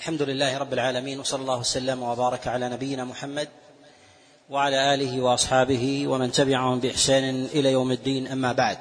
الحمد لله رب العالمين، وصلى الله وسلم وبارك على نبينا محمد وعلى آله وأصحابه ومن تبعهم بإحسان إلى يوم الدين، أما بعد.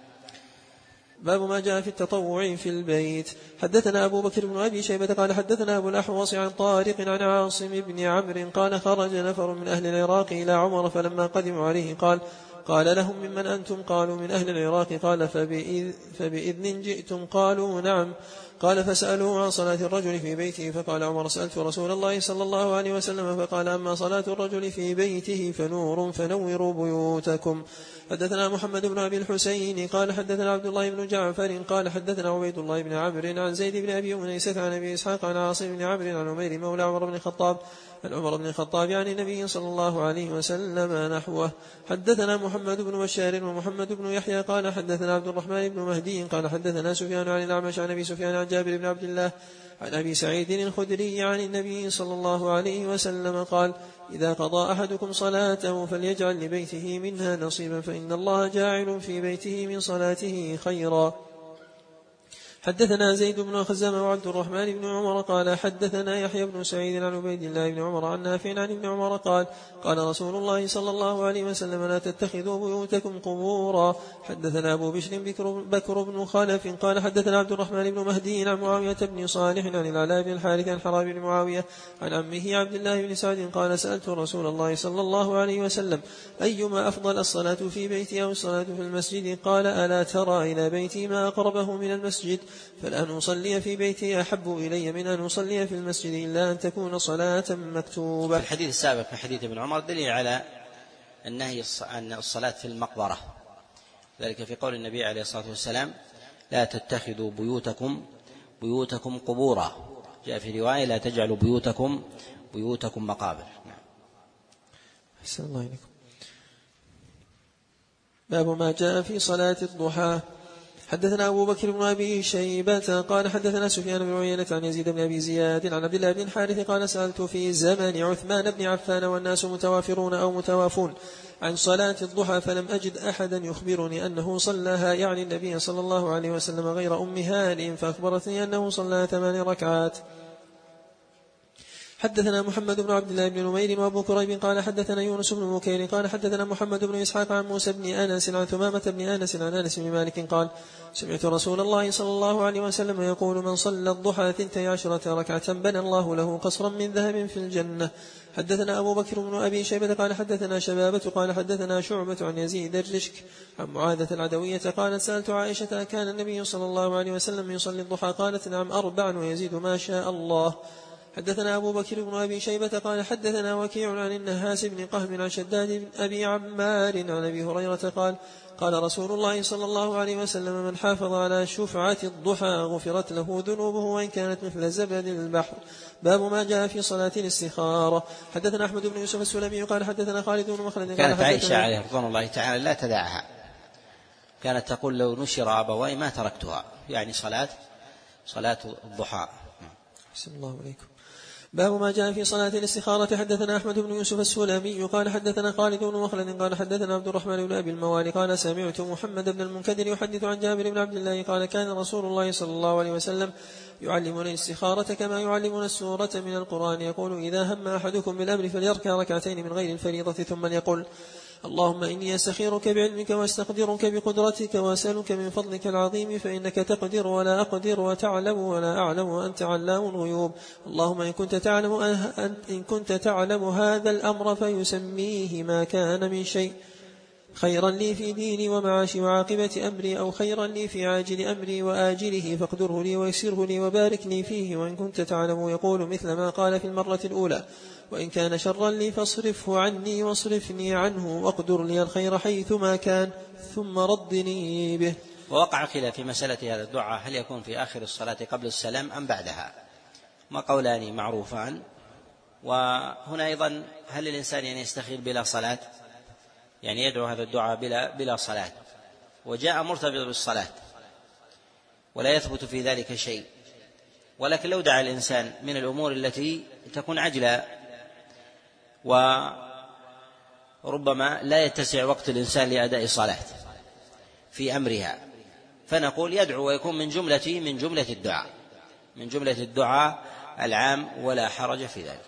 باب ما جاء في التطوع في البيت. حدثنا أبو بكر بن أبي شيبة قال حدثنا أبو الأحوص عن طارق عن عاصم بن عمرو قال خرج نفر من أهل العراق إلى عمر فلما قدموا عليه قال لهم ممن أنتم؟ قالوا من أهل العراق. قال فبإذن جئتم؟ قالوا نعم. قال فسألوه عن صلاة الرجل في بيته فقال عمر سألت رسول الله صلى الله عليه وسلم فقال أما صلاة الرجل في بيته فنور فنوروا بيوتكم. حدثنا محمد بن أبي الحسين قال حدثنا عبد الله بن جعفر قال حدثنا عبيد الله بن عمرو عن زيد بن أبي أنيسة عن أبي إسحاق عن عاصم بن عمرو عن عمير مولى عمر بن الخطاب عن النبي صلى الله عليه وسلم نحوه. حدثنا محمد بن بشار ومحمد بن يحيى قال حدثنا عبد الرحمن بن مهدي قال حدثنا سفيان عن الأعمش عن أبي سفيان عن جابر بن عبد الله عن أبي سعيد الخدري عن النبي صلى الله عليه وسلم قال إذا قضى أحدكم صلاته فليجعل لبيته منها نصيبا فإن الله جاعل في بيته من صلاته خيرا. حدثنا زيد بن خزامة وعبد الرحمن بن عمر قال حدثنا يحيى بن سعيد عن عبيد الله بن عمر عن نافع عن ابن عمر قال رسول الله صلى الله عليه وسلم لا تتخذوا بيوتكم قبورا. حدثنا أبو بشر بكر بن خلف قال حدثنا عبد الرحمن بن مهدي عن معاوية بن صالح عن العلاء بن الحارث عن حرام بن معاوية عن عمه عبد الله بن سعد قال سألت رسول الله صلى الله عليه وسلم أيما أفضل الصلاة في بيتي أو الصلاة في المسجد؟ قال ألا ترى إلى بيتي ما أقربه من المسجد؟ فالآن أصلي في بيتي أحب إلي من أن أصلي في المسجد إلا أن تكون صلاة مكتوبة. في الحديث السابق في حديث ابن عمر دليل على النهي عن الصلاة في المقبرة، ذلك في قول النبي عليه الصلاة والسلام لا تتخذوا بيوتكم قبورا. جاء في رواية لا تجعلوا بيوتكم مقابر. أحسن الله إليكم. باب ما جاء في صلاة الضحى. حدثنا أبو بكر بن أبي شيبة قال حدثنا سفيان بن عيينة عن يزيد بن أبي زياد عن عبد الله بن الحارث قال سألت في زمن عثمان بن عفان والناس متوافرون أو متوافون عن صلاة الضحى فلم أجد أحدا يخبرني أنه صلاها، يعني النبي صلى الله عليه وسلم، غير أم هانئ فأخبرتني أنه صلى 8 ركعات. حدثنا محمد بن عبد الله بن نمير وابو كريب قال حدثنا يونس بن بكير قال حدثنا محمد بن إسحاق عن موسى بن أنس عن ثمامة بن أنس عن أنس بن مالك قال سمعت رسول الله صلى الله عليه وسلم يقول من صلى الضحى 12 ركعة بنى الله له قصرا من ذهب في الجنة. حدثنا أبو بكر بن أبي شيبة قال حدثنا شبابة قال حدثنا شعبة عن يزيد الرشك عن معاذة العدوية قالت سألت عائشة كان النبي صلى الله عليه وسلم يصلي الضحى؟ قالت نعم 4 ويزيد ما شاء الله. حدثنا أبو بكر بن أبي شيبة قال حدثنا وكيع عن النهاس بن قهم عن شداد بن أبي عمار عن أبي هريرة قال رسول الله صلى الله عليه وسلم من حافظ على شفعة الضحى غفرت له ذنوبه وإن كانت مثل زبد البحر. باب ما جاء في صلاة الاستخارة. حدثنا أحمد بن يوسف السلمي قال حدثنا خالد بن مخلد كانت عائشة عليه رضوان الله تعالى لا تدعها، كانت تقول لو نشر أبواي ما تركتها، يعني صلاة الضحى. بسم الله عليكم. باب ما جاء في صلاة الاستخارة. حدثنا أحمد بن يوسف السلمي قال حدثنا خالد بن مخلد قال حدثنا عبد الرحمن بن أبي الموالي قال سمعت محمد بن المنكدر يحدث عن جابر بن عبد الله قال كان رسول الله صلى الله عليه وسلم يعلمنا الاستخارة كما يعلمنا السورة من القرآن، يقول إذا هم أحدكم بالأمر فليركع ركعتين من غير الفريضة ثم يقول اللهم إني أستخيرك بعلمك واستقدرك بقدرتك وأسألك من فضلك العظيم فإنك تقدر ولا أقدر وتعلم ولا أعلم وأنت علام الغيوب. اللهم إن كنت تعلم هذا الأمر فيسميه ما كان من شيء خيرا لي في ديني ومعاشي وعاقبة أمري أو خيرا لي في عاجل أمري وآجله فاقدره لي ويسره لي وبارك لي فيه. وإن كنت تعلم يقول مثل ما قال في المرة الأولى وإن كان شرا لي فاصرفه عني واصرفني عنه واقدر لي الخير حيثما كان ثم ردني به. ووقع خلاف في مسألة هذا الدعاء هل يكون في آخر الصلاة قبل السلام أم بعدها، ما قولان معروفان. وهنا أيضا هل الإنسان يستخير بلا صلاة، يعني يدعو هذا الدعاء بلا صلاة، وجاء مرتبط بالصلاة ولا يثبت في ذلك شيء، ولكن لو دعا الإنسان من الأمور التي تكون عجلة وربما لا يتسع وقت الإنسان لأداء صلاة في أمرها، فنقول يدعو ويكون من جملة الدعاء العام ولا حرج في ذلك.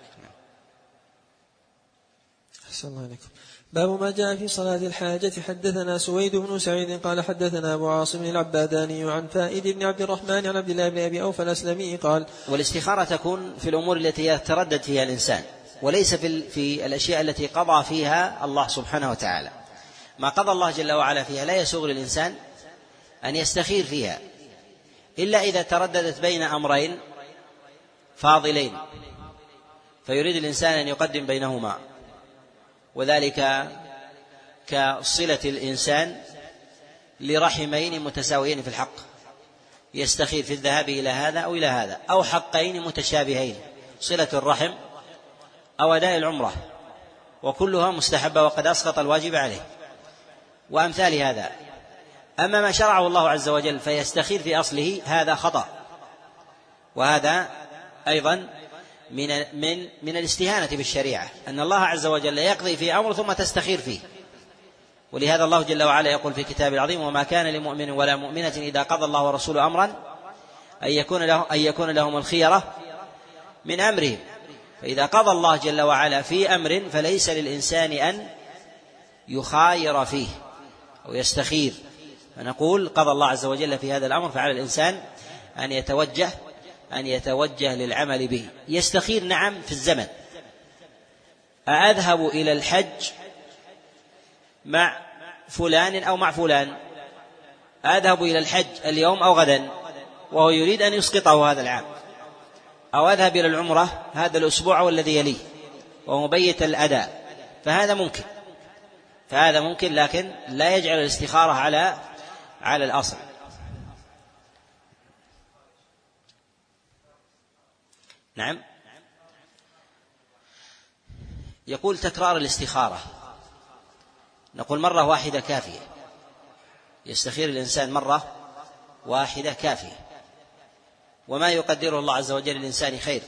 أحسن الله عليكم. باب ما جاء في صلاة الحاجة. حدثنا سويد بن سعيد قال حدثنا أبو عاصم العباداني عن فائد بن عبد الرحمن عن عبد الله بن أبي أوفى الأسلمي قال: والاستخارة تكون في الأمور التي يتردد فيها الإنسان، وليس في الأشياء التي قضى فيها الله سبحانه وتعالى. ما قضى الله جل وعلا فيها لا يسوغ للإنسان أن يستخير فيها إلا إذا ترددت بين أمرين فاضلين فيريد الإنسان أن يقدم بينهما، وذلك كصلة الإنسان لرحمين متساويين في الحق، يستخير في الذهاب إلى هذا أو إلى هذا، أو حقين متشابهين، صلة الرحم أو أداء العمرة، وكلها مستحبة وقد أسقط الواجب عليه وأمثال هذا. أما ما شرعه الله عز وجل فيستخير في أصله هذا خطأ، وهذا أيضا من الاستهانة بالشريعة، أن الله عز وجل يقضي في أمر ثم تستخير فيه. ولهذا الله جل وعلا يقول في كتابه العظيم: وما كان لمؤمن ولا مؤمنة إذا قضى الله ورسوله أمرا أن يكون لهم الخيرة من أمرهم. فإذا قضى الله جل وعلا في أمر فليس للإنسان أن يخاير فيه أو يستخير، فنقول قضى الله عز وجل في هذا الأمر فعلى الإنسان أن يتوجه للعمل به. يستخير نعم في الزمن، أذهب إلى الحج مع فلان أو مع فلان، أذهب إلى الحج اليوم أو غدا وهو يريد أن يسقطه هذا العام، أو أذهب إلى العمرة هذا الأسبوع والذي يليه وهو مبيت الأداء، فهذا ممكن لكن لا يجعل الاستخارة على الأصل. نعم. يقول تكرار الاستخارة، نقول مرة واحدة كافية، يستخير الإنسان مرة واحدة كافية، وما يقدره الله عز وجل للإنسان خير،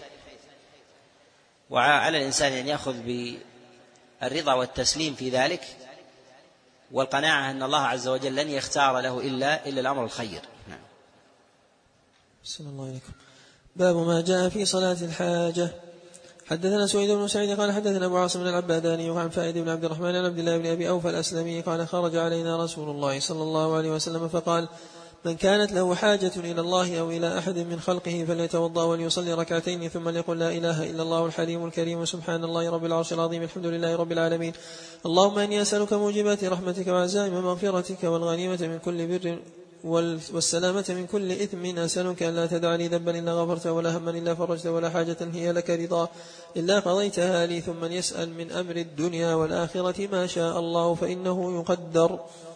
وعلى الإنسان أن يأخذ بالرضا والتسليم في ذلك، والقناعة أن الله عز وجل لن يختار له إلا الأمر الخير. نعم. بسم الله عليكم. باب ما جاء في صلاة الحاجة. حدثنا سويد بن سعيد قال حدثنا أبو عاصم العباداني عن فائد بن عبد الرحمن عن عبد الله بن أبي أوفى الأسلمي قال: خرج علينا رسول الله صلى الله عليه وسلم فقال: من كانت له حاجة إلى الله أو إلى أحد من خلقه فليتوضأ وليصلي ركعتين ثم ليقل: لا إله إلا الله الحليم الكريم سبحان الله رب العرش العظيم الحمد لله رب العالمين اللهم إني أسألك موجبات رحمتك وعزائم مغفرتك والغنيمة من كل بر والسلامة من كل إثم، أسألك أن لا تدع لي ذنبا إلا غفرته ولا هما إلا فرجته ولا حاجة هي لك رضا إلا قضيتها لي. ثم يسأل من أمر الدنيا والآخرة ما شاء الله فإنه يقدر.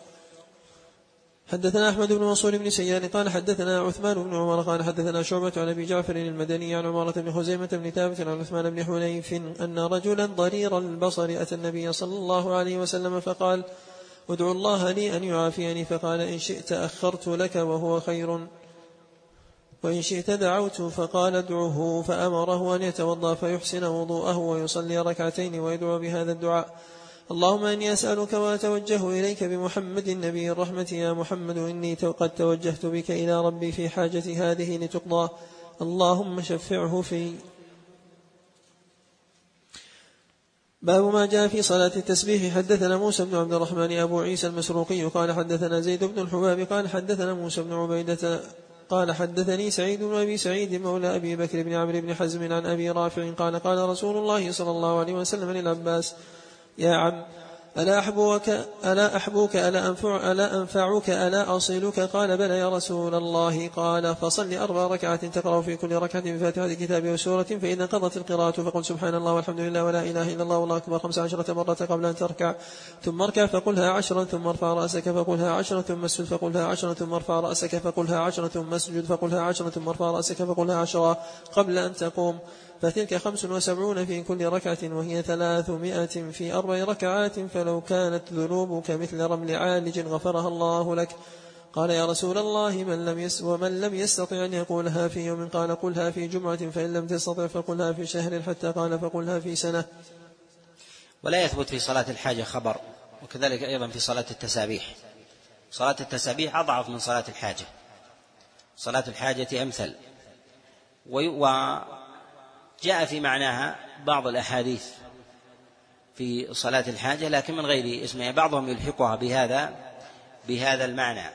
حدثنا أحمد بن منصور بن سيان قال حدثنا عثمان بن عمر قال حدثنا شعبة عن أبي جعفر المدني عن عمارة بن خزيمة بن ثابت عن عثمان بن حنيف أن رجلا ضرير البصر أتى النبي صلى الله عليه وسلم فقال: ادعو الله لي أن يعافيني. فقال: إن شئت أخرت لك وهو خير، وإن شئت دعوت. فقال: ادعه. فأمره أن يتوضأ فيحسن وضوءه ويصلي ركعتين ويدعو بهذا الدعاء: اللهم إني أسألك وأتوجه إليك بمحمد النبي الرحمة: يا محمد إني قد توجهت بك إلى ربي في حاجتي هذه لتقضى، اللهم شفعه في. باب ما جاء في صلاة التسبيح. حدثنا موسى بن عبد الرحمن أبو عيسى المسروقي قال حدثنا زيد بن الحباب قال حدثنا موسى بن عبيدة قال حدثني سعيد بن أبي سعيد مولى أبي بكر بن عمرو بن حزم عن أبي رافع قال قال رسول الله صلى الله عليه وسلم للعباس: يا عم، ألا أحبوك ألا أنفعك ألا أصلك؟ قال: بلى يا رسول الله. قال: فصل 4 ركعات تقرأ في كل ركعة بفاتحة كتاب وسورة، فإذا قضت القراءة فقل سبحان الله والحمد لله ولا إله إلا الله والله أكبر 15 مرة قبل أن تركع، ثم اركع فقلها 10، ثم ارفع رأسك فقلها 10، ثم اسجد فقلها 10، ثم ارفع رأسك فقلها 10، ثم اسجد فقلها 10، ثم ارفع رأسك فقلها 10 قبل أن تقوم، فتلك 75 في كل ركعة، وهي 300 في 4 ركعات، فلو كانت ذنوبك مثل رمل عالج غفرها الله لك. قال: يا رسول الله ومن لم يستطع أن يقولها في يوم؟ قال: قلها في جمعة، فإن لم تستطع فقلها في شهر، حتى قال: فقلها في سنة. ولا يثبت في صلاة الحاجة خبر، وكذلك أيضا في صلاة التسابيح. صلاة التسابيح أضعف من صلاة الحاجة، صلاة الحاجة أمثل. جاء في معناها بعض الأحاديث في صلاة الحاجة لكن من غير اسمها، بعضهم يلحقها بهذا المعنى،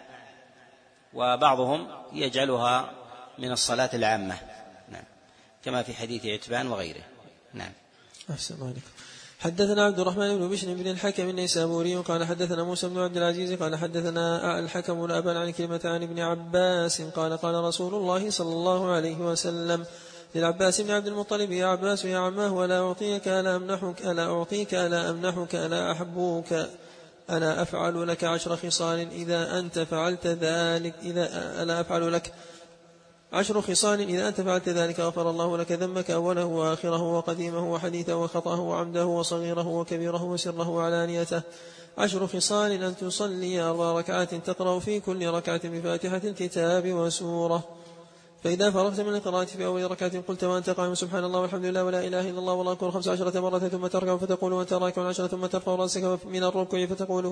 وبعضهم يجعلها من الصلاة العامة، نعم، كما في حديث عتبان وغيره. نعم. أحسن الله عليكم. حدثنا عبد الرحمن بن بشر بن الحكم النيسابوري قال حدثنا موسى بن عبد العزيز قال حدثنا الحكم بن أبان عن كلمة عن ابن عباس قال قال رسول الله صلى الله عليه وسلم للعباس بن عبد المطلب: يا عباس يا عماه، ألا أعطيك ألا أمنحك ألا أعطيك ألا أمنحك ألا أحبوك ألا أفعل لك 10 خصال إذا أنت فعلت ذلك ألا أفعل لك 10 خصال إذا أنت فعلت ذلك غفر الله لك ذنبك أوله وآخره وقديمه وحديثه وخطأه وعمده وصغيره وكبيره وسره وعلانيته. 10 خصال: أن تصلي 4 ركعات تقرأ في كل ركعة بفاتحة الكتاب وسورة، فإذا فرغت من القراءة في أول ركعة قلت وأنت قائم سبحان الله والحمد لله ولا إله إلا الله والله أكبر 15 مرة، ثم تركع فتقول وأنت راكع 10، ثم ترفع رأسك من الركوع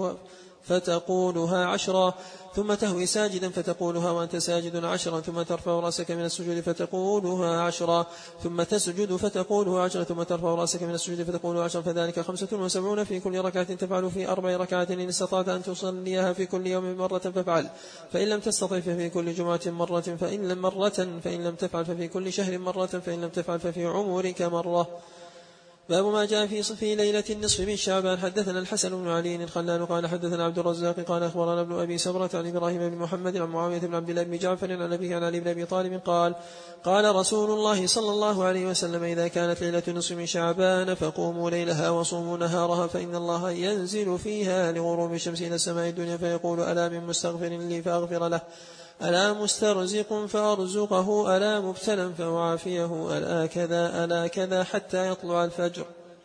فتقولها 10، ثم تهوي ساجدا فتقولها وأنت ساجد 10، ثم ترفع رأسك من السجود فتقولها 10، ثم تسجد فتقولها 10، ثم ترفع رأسك من السجود فتقولها 10، فذلك 75 في كل ركعة تفعل في 4 ركعات، إن استطعت أن تصليها في كل يوم مرة فافعل، فإن لم تستطع ففي كل جمعة مرة، فإن لم تفعل ففي كل شهر مرة، فإن لم تفعل ففي عمرك مرة. باب ما جاء في ليلة النصف من شعبان. حدثنا الحسن بن علي الخلال قال حدثنا عبد الرزاق قال أخبرنا ابن أبي سبرة عن إبراهيم بن محمد عن معاوية بن عبد الله بن جعفر عن أبيه عن علي بن أبي طالب قال قال رسول الله صلى الله عليه وسلم: إذا كانت ليلة النصف من شعبان فقوموا ليلها وصوموا نهارها، فإن الله ينزل فيها لغروب الشمس إلى السماء الدنيا فيقول: ألا من مستغفر لي فأغفر له، ألا مسترزق فأرزقه، ألا مبتلا فأعافيه، ألا كذا حتى يطلع الفجر.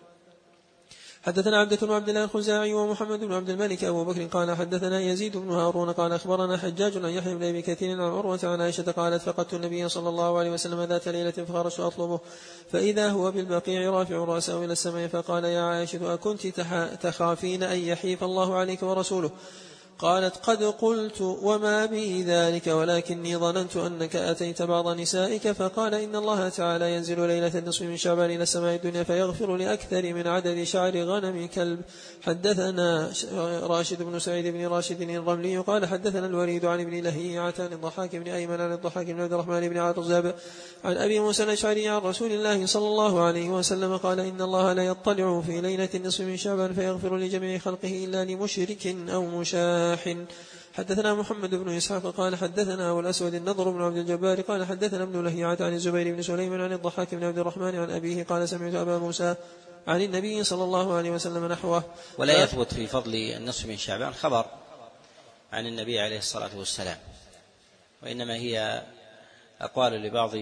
حدثنا عبدة بن عبد الله الخزاعي ومحمد بن عبد الملك أبو بكر قال حدثنا يزيد بن هارون قال أخبرنا حجاج عن يحيى بن أبي كثير عن عروة عن عائشة قالت: فقدت النبي صلى الله عليه وسلم ذات ليلة فخرجت أطلبه، فإذا هو بالبقيع رافع رأسه إلى السماء، فقال: يا عائشة أكنت تخافين أن يحيف الله عليك ورسوله؟ قالت: قد قلت وما بي ذلك، ولكني ظننت أنك أتيت بعض نسائك. فقال: إن الله تعالى ينزل ليلة النصف من شعبان إلى السماء الدنيا فيغفر لأكثر من عدد شعر غنم كلب. حدثنا راشد بن سعيد بن راشد الرملي قال حدثنا الوليد عن ابن لهيعة عن الضحاك بن أيمن عن الضحاك بن عبد الرحمن بن عرزاب عن أبي موسى الأشعري عن رسول الله صلى الله عليه وسلم قال: إن الله لا يطلع في ليلة النصف من شعبان فيغفر لجميع خلقه إلا لمشرك أو مشاح. حدثنا محمد بن إسحاق قال حدثنا أبو الأسود النضر بن عبد الجبار قال حدثنا ابن لهيعة عن الزبير بن سليم عن الضحاك بن عبد الرحمن عن أبيه قال: سمعت أبا موسى عن النبي صلى الله عليه وسلم نحوه. ولا يثبت في فضل النصف من شعبان خبر عن النبي عليه الصلاة والسلام، وإنما هي أقوال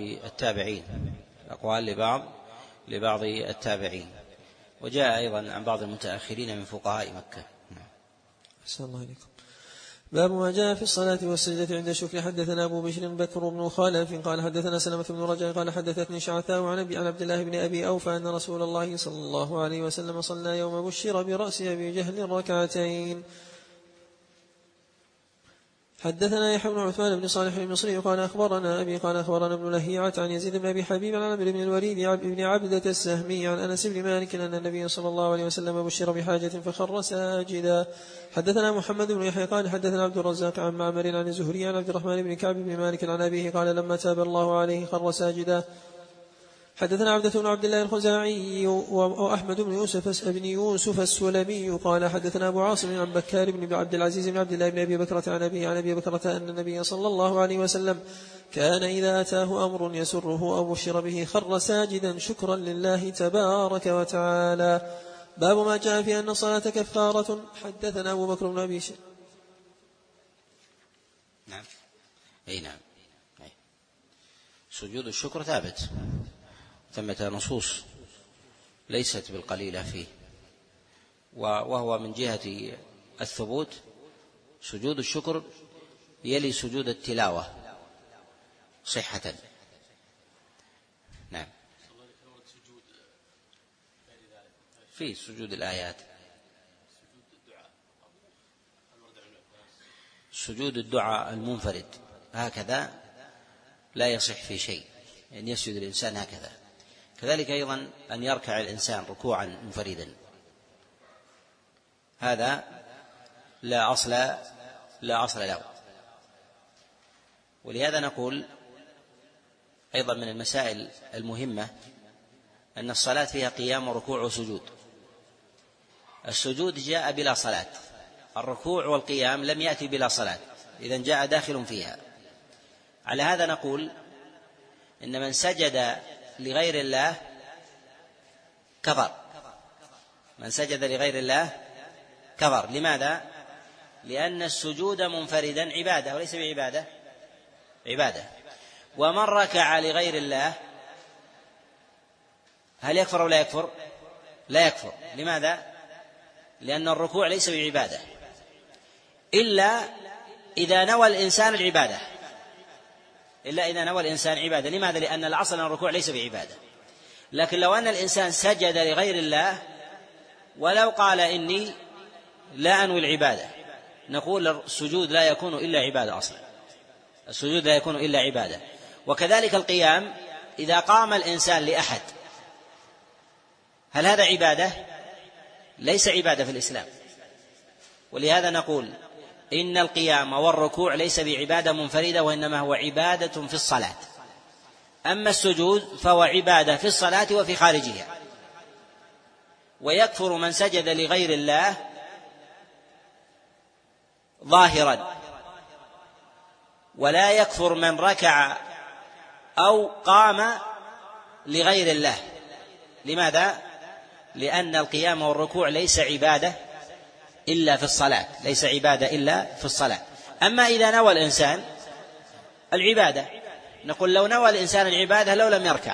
لبعض التابعين، وجاء أيضا عن بعض المتأخرين من فقهاء مكة. أحسن الله عليكم. باب ما جاء في الصلاة والسجدة عند الشكر. حدثنا أبو بشر بكر بن خالف قال حدثنا سلمة بن رجاء قال حدثتني شعثاء عن عبد الله بن أبي أوفى أن رسول الله صلى الله عليه وسلم صلى يوم بشر برأس أبي جهل ركعتين. حدثنا يحيى بن عثمان بن صالح المصري قال أخبرنا أبي قال أخبرنا ابن لهيعة عن يزيد بن أبي حبيب عن عمرو بن الوليد بن عبدة السهمي عن أنس بن مالك أن النبي صلى الله عليه وسلم بشر بحاجة فخر ساجدا. حدثنا محمد بن يحيى قال حدثنا عبد الرزاق عن معمر عن الزهري عن عبد الرحمن بن كعب بن مالك عن أبيه قال: لما تاب الله عليه خر ساجدا. حدثنا عبدة بن عبد الله الخزاعي وأحمد بن يوسف السلمي قال حدثنا أبو عاصم عن بكار بن عبد العزيز بن عبد الله بن أبي بكرة عن أبي بكرة أن النبي صلى الله عليه وسلم كان إذا أتاه أمر يسره أو بشر به خر ساجدا شكرا لله تبارك وتعالى. باب ما جاء في أن الصلاة كفارة. حدثنا أبو بكر بن أبي شيبة. نعم. سجود الشكر ثابت، ثمة نصوص ليست بالقليلة فيه، وهو من جهة الثبوت سجود الشكر يلي سجود التلاوة صحة. نعم. في سجود الآيات، سجود الدعاء المنفرد هكذا لا يصح في شيء، يعني يسجد الإنسان هكذا كذلك أيضا أن يركع الإنسان ركوعا منفردا، هذا لا أصل له. ولهذا نقول أيضا من المسائل المهمة أن الصلاة فيها قيام وركوع وسجود. السجود جاء بلا صلاة، الركوع والقيام لم يأتي بلا صلاة، إذن جاء داخل فيها. على هذا نقول إن من سجد لغير الله كفر، من سجد لغير الله كفر. لماذا؟ لأن السجود منفردا عبادة وليس بعبادة، عبادة. ومن ركع لغير الله هل يكفر أو لا يكفر؟ لا يكفر. لماذا؟ لأن الركوع ليس بعبادة إلا إذا نوى الإنسان العبادة، إلا إذا نوى الإنسان عبادة. لماذا؟ لأن الأصل أن الركوع ليس بعبادة. لكن لو أن الإنسان سجد لغير الله ولو قال إني لا أنوي العبادة، نقول السجود لا يكون إلا عبادة أصلا، السجود لا يكون إلا عبادة. وكذلك القيام، إذا قام الإنسان لأحد هل هذا عبادة؟ ليس عبادة في الإسلام. ولهذا نقول إن القيام والركوع ليس بعبادة منفردة، وإنما هو عبادة في الصلاة. أما السجود فهو عبادة في الصلاة وفي خارجها. ويكفر من سجد لغير الله ظاهرا، ولا يكفر من ركع أو قام لغير الله. لماذا؟ لأن القيام والركوع ليس عبادة إلا في الصلاة، ليس عبادة إلا في الصلاة. أما إذا نوى الإنسان العبادة، نقول لو نوى الإنسان العبادة لو لم يركع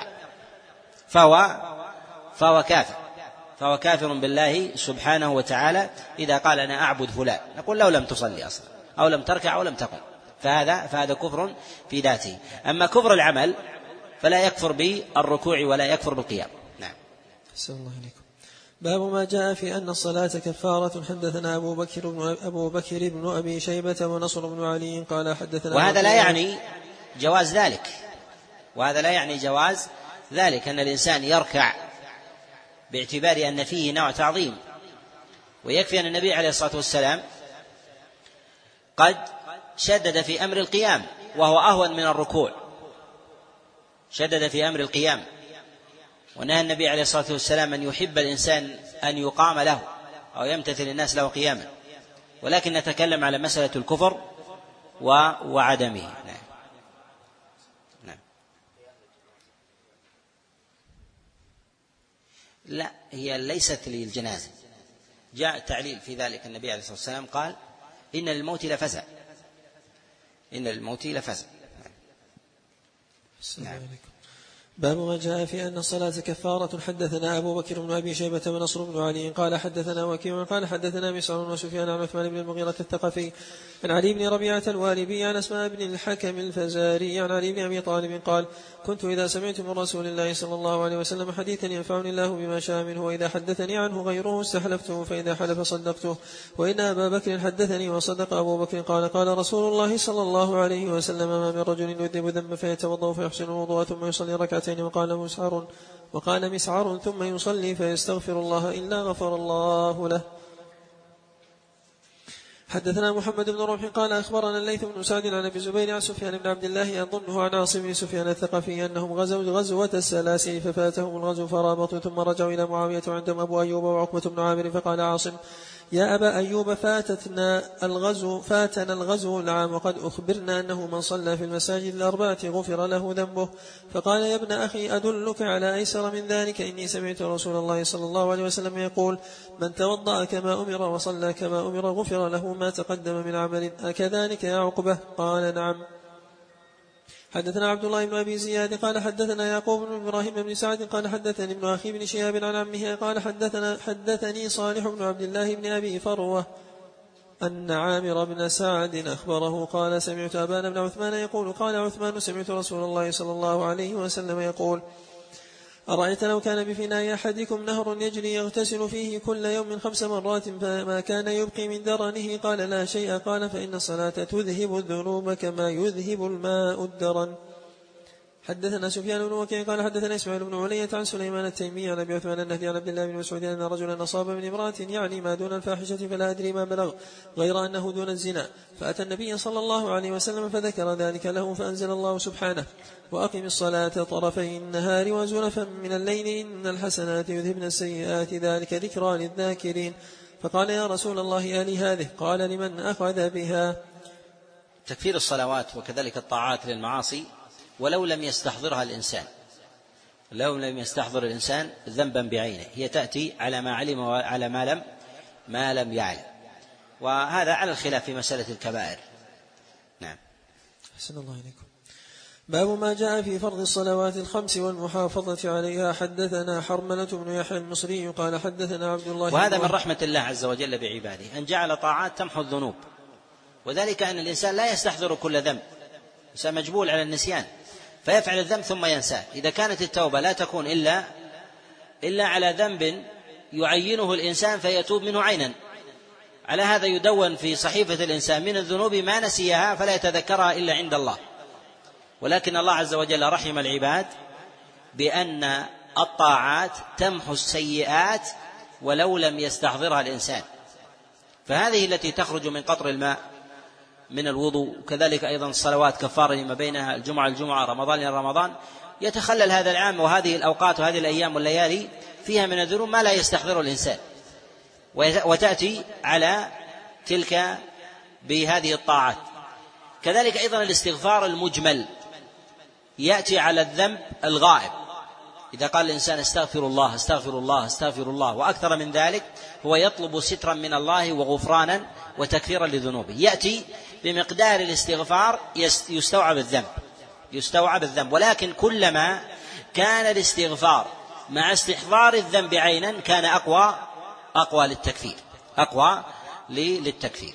فهو كافر، فهو كافر بالله سبحانه وتعالى إذا قال أنا أعبد فلان. نقول لو لم تصلي أصلا أو لم تركع أو لم تقم، فهذا كفر في ذاته. أما كفر العمل فلا يكفر بالركوع ولا يكفر بالقيام. نعم. أحسن الله إليكم. باب ما جاء في أن الصلاة كفارة. حدثنا أبو بكر بن أبي شيبة ونصر بن علي قال حدثنا. وهذا لا يعني جواز ذلك، وهذا لا يعني جواز ذلك أن الإنسان يركع باعتبار أن فيه نوع تعظيم. ويكفي أن النبي عليه الصلاة والسلام قد شدد في أمر القيام وهو أهون من الركوع، شدد في أمر القيام، ونهى النبي عليه الصلاة والسلام أن يحب الإنسان أن يقام له أو يمتثل الناس له قياما. ولكن نتكلم على مسألة الكفر وعدمه. نعم. لا، هي ليست للجنازة. جاء التعليل في ذلك، النبي عليه الصلاة والسلام قال إن للموت لفزع، إن للموت لفزع. نعم. باب ما جاء في أن الصلاة كفارة. حدثنا أبو بكر بن أبي شيبة ونصر بن علي قال حدثنا وكيع قال حدثنا مسعر وسفيان عن عثمان بن المغيرة الثقفي عن علي بن ربيعة الوالبي عن أسماء بن الحكم الفزاري عن علي بن أبي طالب قال كنت إذا سمعت من رسول الله صلى الله عليه وسلم حديثا ينفعني الله بما شاء منه، وإذا حدثني عنه غيره استحلفته، فإذا حلف صدقته. وإن أبا بكر حدثني وصدق أبو بكر قال قال رسول الله صلى الله عليه وسلم ما من رجل يذنب ذنبا فيتوضأ فيحسن الوضوء ثم يصلي ركعتين وقال مسعر ثم يصلي فيستغفر الله إلا غفر الله له. حدثنا محمد بن رمح قال أخبرنا الليث بن سعد عن أبي الزبير عن سفيان بن عبد الله أظنه عن عاصم بن سفيان الثقفي أنهم غزوا غزوة السلاسل ففاتهم الغزو فرابطوا ثم رجعوا إلى معاوية وعندهم أبو أيوب وعقبة بن عامر فقال عاصم يا أبا أيوب فاتنا الغزو العام وقد أخبرنا أنه من صلى في المساجد الأربعة غفر له ذنبه. فقال يا ابن أخي أدلك على أيسر من ذلك؟ إني سمعت رسول الله صلى الله عليه وسلم يقول من توضأ كما أمر وصلى كما أمر غفر له ما تقدم من عمل، أكذلك يا عقبة؟ قال نعم. حدثنا عبد الله بن أبي زياد قال حدثنا يعقوب بن إبراهيم بن سعد قال حدثني ابن أخي بن شهاب عن عمه قال حدثني صالح بن عبد الله بن أبي فروة أن عامر بن سعد أخبره قال سمعت أبان بن عثمان يقول قال عثمان سمعت رسول الله صلى الله عليه وسلم يقول أرأيت لو كان بفناء أحدكم نهر يجري يغتسل فيه كل يوم 5 مرات فما كان يبقي من درنه؟ قال لا شيء. قال فإن الصلاة تذهب الذنوب كما يذهب الماء الدرن. حدثنا سفيان بن وكيع قال حدثنا إسماعيل بن علية عن سليمان التيمي عن أبي عثمان النهدي عن عبد الله بن مسعود أن رجلا أصاب من امرأة يعني ما دون الفاحشة فلا أدري ما بلغ غير أنه دون الزنا، فأتى النبي صلى الله عليه وسلم فذكر ذلك له، فأنزل الله سبحانه: وأقم الصلاة طرفي النهار وزلفا من الليل إن الحسنات يذهبن السيئات ذلك ذكرى للذاكرين. فقال: يا رسول الله ألي هذه؟ قال: لمن أخذ بها. تكفير الصلوات وكذلك الطاعات للمعاصي ولو لم يستحضرها الإنسان، لو لم يستحضر الإنسان ذنبا بعينه، هي تأتي على ما علم وعلى ما لم يعلم، وهذا على الخلاف في مسألة الكبائر. نعم. أحسن الله إليكم. باب ما جاء في فرض الصلوات الخمس والمحافظة عليها. حدثنا حرملة بن يحيى المصري قال حدثنا عبد الله. وهذا من رحمة الله عز وجل بعباده أن جعل طاعات تمحو الذنوب، وذلك أن الإنسان لا يستحضر كل ذنب، الإنسان مجبول على النسيان فيفعل الذنب ثم ينساه. إذا كانت التوبة لا تكون إلا على ذنب يعينه الإنسان فيتوب منه عينا، على هذا يدون في صحيفة الإنسان من الذنوب ما نسيها فلا يتذكرها إلا عند الله. ولكن الله عز وجل رحم العباد بأن الطاعات تمحو السيئات ولو لم يستحضرها الإنسان، فهذه التي تخرج من قطر الماء من الوضوء، وكذلك أيضا الصلوات كفارة لما بينها، الجمعة رمضان إلى رمضان، يتخلل هذا العام وهذه الأوقات وهذه الأيام والليالي فيها من الذنوب ما لا يستحضره الإنسان، وتأتي على تلك بهذه الطاعات. كذلك أيضا الاستغفار المجمل يأتي على الذنب الغائب، إذا قال الإنسان استغفر الله استغفر الله استغفر الله وأكثر من ذلك، هو يطلب سترا من الله وغفرانا وتكفيرا لذنوبه، يأتي بمقدار الاستغفار يستوعب الذنب. ولكن كلما كان الاستغفار مع استحضار الذنب عينا كان أقوى للتكفير، أقوى للتكفير.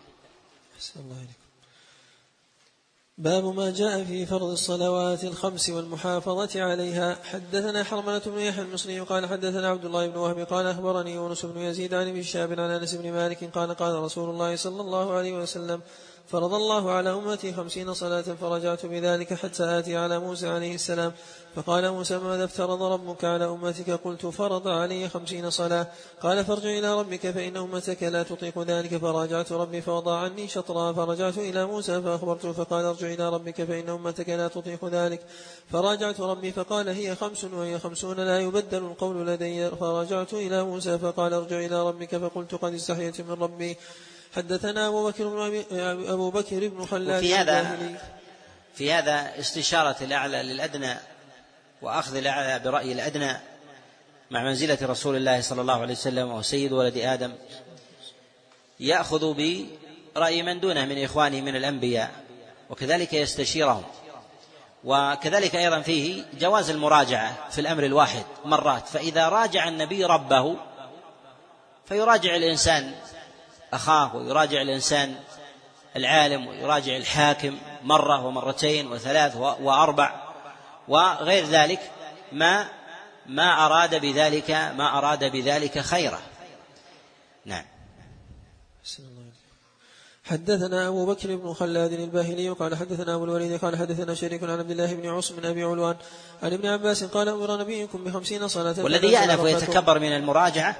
باب ما جاء في فرض الصلوات الخمس والمحافظة عليها. حدثنا حرملة بن يحيى المصري قال حدثنا عبد الله بن وهب قال أخبرني يونس بن يزيد عن ابن شهاب عن أنس بن مالك قال قال رسول الله صلى الله عليه وسلم: فرض الله على أمتي 50 صلاة، فرجعت بذلك حتى آتي على موسى عليه السلام، فقال موسى: ماذا افترض ربك على أمتك؟ قلت: فرض علي 50 صلاة. قال: فارجع إلى ربك فإن أمتك لا تطيق ذلك. فراجعت ربي فوضع عني شطرا، فرجعت إلى موسى فأخبرته فقال: ارجع إلى ربك فإن أمتك لا تطيق ذلك. فراجعت ربي فقال: هي 5 وهي 50 لا يبدل القول لدي. فرجعت إلى موسى فقال: ارجع إلى ربك. فقلت: قد استحييت من ربي. حدثنا أبو بكر بن خلاد. في هذا استشارة الأعلى للأدنى وأخذ الأعلى برأي الأدنى مع منزلة رسول الله صلى الله عليه وسلم وسيد ولد آدم، يأخذ برأي من دونه من إخوانه من الأنبياء وكذلك يستشيرهم. وكذلك أيضا فيه جواز المراجعة في الأمر الواحد مرات، فإذا راجع النبي ربه فيراجع الإنسان أخاه، ويراجع الإنسان العالم، ويراجع الحاكم مرة ومرتين وثلاث وأربع وغير ذلك ما أراد بذلك خيرا. نعم. حدثنا أبو بكر بن خلاد الباهلي قال حدثنا أبو الوليد قال حدثنا شريك عن عبد الله بن عاصم من أبي علوان عن ابن عباس قال: أمر نبيكم ب50 صلاة. والذي يأنف ويتكبر من المراجعة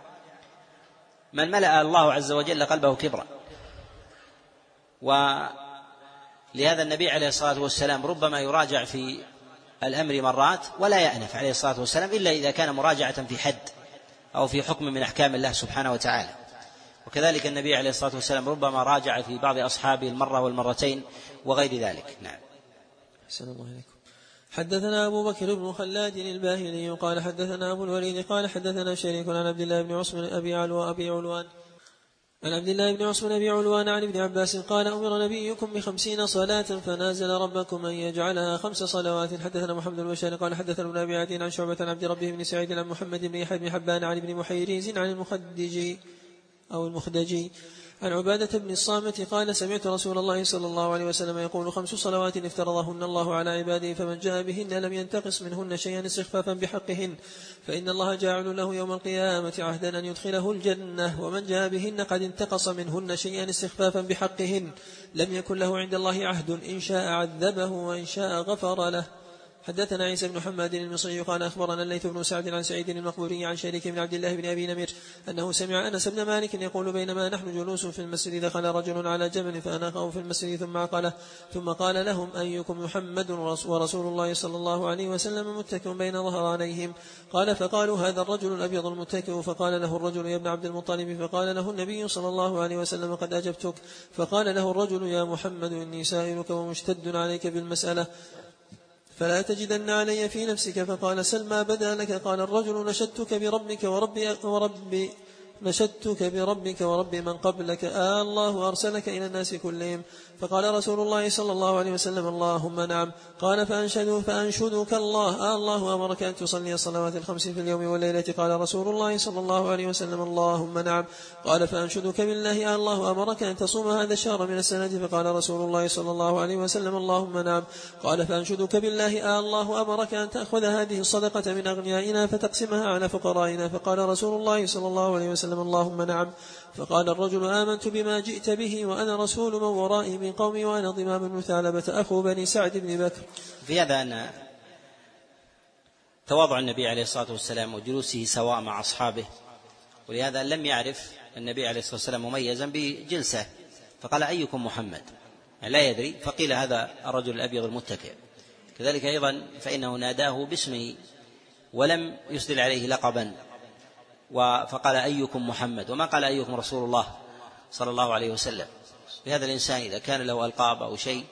من ملأ الله عز وجل قلبه كبرا. ولهذا النبي عليه الصلاة والسلام ربما يراجع في الأمر مرات ولا يأنف عليه الصلاة والسلام إلا إذا كان مراجعة في حد أو في حكم من أحكام الله سبحانه وتعالى. وكذلك النبي عليه الصلاة والسلام ربما راجع في بعض أصحابه المرة والمرتين وغير ذلك. نعم. أحسن الله عليكم. حدثنا أبو بكر بن خلاد الباهلي قال حدثنا أبو الوليد قال حدثنا شريك عن عبد الله بن عاصم أبي علوان عن عبد الله بن عاصم أبي علوان عن ابن عباس قال: أمر نبيكم ب50 صلاة فنازل ربكم أن يجعلها 5 صلوات. حدثنا محمد بن بشار قال حدثنا ابن أبي عدي عن شعبة عن عبد ربه بن سعيد عن محمد بن يحيى بن حبان عن ابن محيريز عن المخدجي عن عبادة بن الصامت قال: سمعت رسول الله صلى الله عليه وسلم يقول: 5 صلوات افترضهن الله على عباده، فمن جاء بهن لم ينتقص منهن شيئا استخفافا بحقهن، فإن الله جاعل له يوم القيامة عهدا أن يدخله الجنة، ومن جاء بهن قد انتقص منهن شيئا استخفافا بحقهن لم يكن له عند الله عهد، إن شاء عذبه وإن شاء غفر له. حدثنا عيسى بن حماد المصري قال أخبرنا الليث بن سعد عن سعيد المقبوري عن شريك بن عبد الله بن أبي نمر أنه سمع أنس بن مالك يقول بينما نحن جلوس في المسجد دخل رجل على جمل فأناقه في المسجد ثم قال لهم أيكم محمد ورسول الله صلى الله عليه وسلم متكئ بين ظهرانيهم؟ قال فقالوا هذا الرجل الأبيض المتكئ. فقال له الرجل يا ابن عبد المطلب. فقال له النبي صلى الله عليه وسلم قد أجبتك. فقال له الرجل يا محمد إني سائلك ومشتد عليك بالمسألة فلا تجدن علي في نفسك. فقال سل ما بدا لك. قال الرجل نشدتك بربك ورب من قبلك الله أرسلك إلى الناس كلهم. فقال رسول الله صلى الله عليه وسلم اللهم نعم. قال فأنشدك الله أمرك أن تصلي الصلوات الخمس في اليوم والليلة. قال رسول الله صلى الله عليه وسلم اللهم نعم. قال فأنشدك بالله الله أمرك أن تصوم هذا الشهر من السنة. فقال رسول الله صلى الله عليه وسلم اللهم نعم. قال فأنشدك بالله الله أمرك أن تأخذ هذه الصدقة من أغنيائنا فتقسمها على فقرائنا. فقال رسول الله صلى الله عليه وسلم اللهم نعم. فقال الرجل آمنت بما جئت به وأنا رسول من ورائي من قومي وأنا ضمام بن ثعلبة أخو بني سعد بن بكر. في هذا أن تواضع النبي عليه الصلاة والسلام وجلوسه سواء مع أصحابه، ولهذا لم يعرف النبي عليه الصلاة والسلام مميزا بجلسة، فقال أيكم محمد، يعني لا يدري، فقيل هذا الرجل الأبيض المتكئ. كذلك أيضا فإنه ناداه باسمه ولم يسدل عليه لقبا، فقال أيكم محمد وما قال أيكم رسول الله صلى الله عليه وسلم. بهذا الإنسان إذا كان له ألقاب أو شيء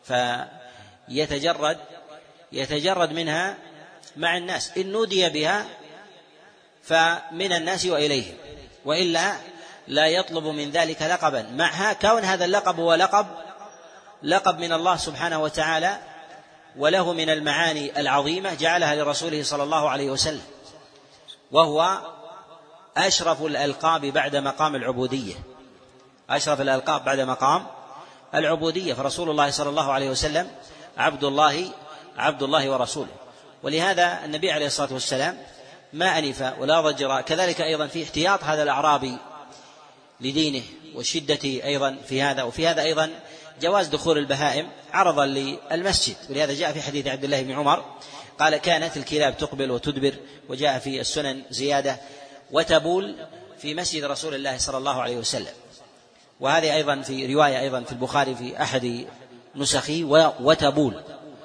فيتجرد منها مع الناس، إن نودي بها فمن الناس وإليهم، وإلا لا يطلب من ذلك لقبا، مع كون هذا اللقب هو لقب من الله سبحانه وتعالى، وله من المعاني العظيمة جعلها لرسوله صلى الله عليه وسلم، وهو أشرف الألقاب بعد مقام العبودية، أشرف الألقاب بعد مقام العبودية. فرسول الله صلى الله عليه وسلم عبد الله ورسوله. ولهذا النبي عليه الصلاة والسلام ما أنف ولا ضجر. كذلك أيضا في احتياط هذا الأعرابي لدينه والشدة أيضا في هذا. وفي هذا أيضا جواز دخول البهائم عرضا للمسجد، ولهذا جاء في حديث عبد الله بن عمر قال كانت الكلاب تقبل وتدبر، وجاء في السنن زيادة وتبول في مسجد رسول الله صلى الله عليه وسلم. وهذه أيضا في رواية أيضا في البخاري في أحد نسخه وتبول.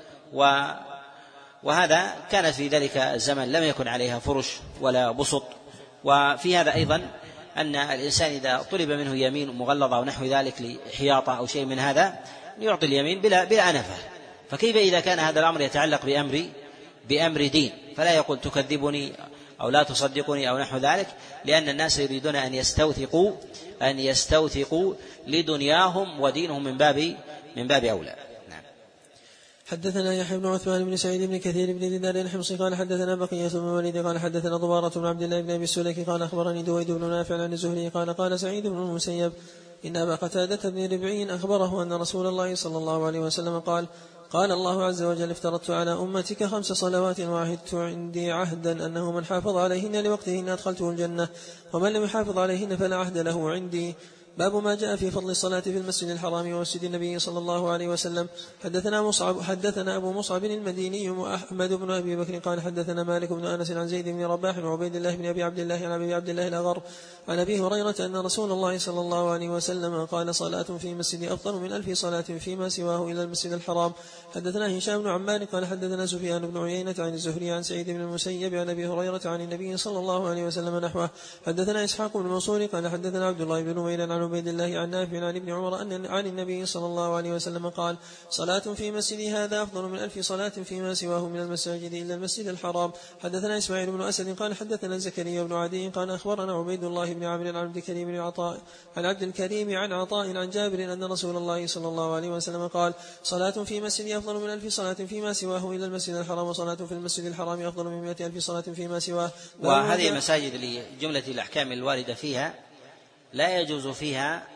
وهذا كانت في ذلك الزمن لم يكن عليها فرش ولا بسط. وفي هذا أيضا أن الإنسان إذا طلب منه يمين مغلظة أو نحو ذلك لحياطة أو شيء من هذا يعطي اليمين بلا أنفة. فكيف إذا كان هذا الأمر يتعلق بأمر دين، فلا يقول تكذبني أو لا تصدقني أو نحو ذلك، لأن الناس يريدون أن يستوثقوا لدنياهم ودينهم من باب أولى. حدثنا يحيى بن عثمان بن سعيد بن كثير بن دينار الحمصي قال حدثنا بقية بن وليد قال حدثنا ضبارة بن عبد الله بن أبي السلك قال أخبرني دويد بن نافع عن الزهري قال سعيد بن المسيب إن أبا قتادة بن ربعي أخبره أن رسول الله صلى الله عليه وسلم قال الله عز وجل افترضت على أمتك 5 صلوات وعهدت عندي عهدا أنه من حافظ عليهن لوقتهن أدخلته الجنة ومن لم يحافظ عليهن فلا عهد له عندي. باب ما جاء في فضل الصلاة في المسجد الحرام ومسجد النبي صلى الله عليه وسلم. حدثنا أبو مصعب المديني وأحمد بن أبي بكر قال حدثنا مالك بن أنس عن زيد بن رباح وعبيد الله بن أبي عبد الله عن أبي عبد الله الأغر عن أبي هريرة أن رسول الله صلى الله عليه وسلم قال صلاة في مسجد أفضل من 1000 صلاة فيما سواه إلى المسجد الحرام. حدثنا هشام بن عمار قال حدثنا سفيان بن عيينة عن الزهري عن سعيد بن المسيب عن أبي هريرة عن النبي صلى الله عليه وسلم نحوه. حدثنا إسحاق بن منصور قال حدثنا عبد الله بن نمير عن عبيد الله عن نافع عن ابن عمر أن عن النبي صلى الله عليه وسلم قال صلاة في مسجد هذا أفضل من 1000 صلاة فيما سواه من المساجد إلا المسجد الحرام. حدثنا إسماعيل بن أسد قال حدثنا زكريا بن عدي قال أخبرنا عبيد الله بن عمرو عن عبد الكريم عن عطاء عن جابر أن رسول الله صلى الله عليه وسلم قال صلاة في مسجد أفضل من 1000 صلاة فيما سواه إلى المسجد الحرام وصلاة في المسجد الحرام أفضل من 100,000 صلاة فيما سواه. وهذه المساجد لجملة الأحكام الواردة فيها لا يجوز فيها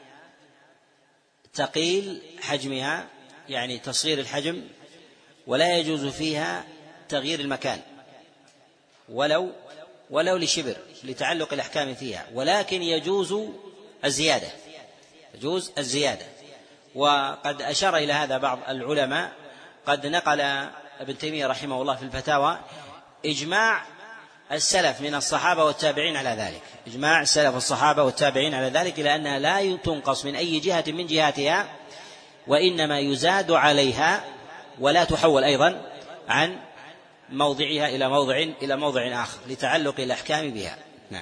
تقيل حجمها، يعني تصغير الحجم، ولا يجوز فيها تغيير المكان ولو لشبر لتعلق الأحكام فيها، ولكن يجوز الزيادة. وقد أشار إلى هذا بعض العلماء، قد نقل ابن تيمية رحمه الله في الفتاوى إجماع السلف من الصحابة والتابعين على ذلك، إجماع السلف الصحابة والتابعين على ذلك، لأنها لا تنقص من أي جهة من جهاتها، وإنما يزاد عليها ولا تحول أيضا عن موضعها إلى موضع آخر لتعلق الأحكام بها. نعم.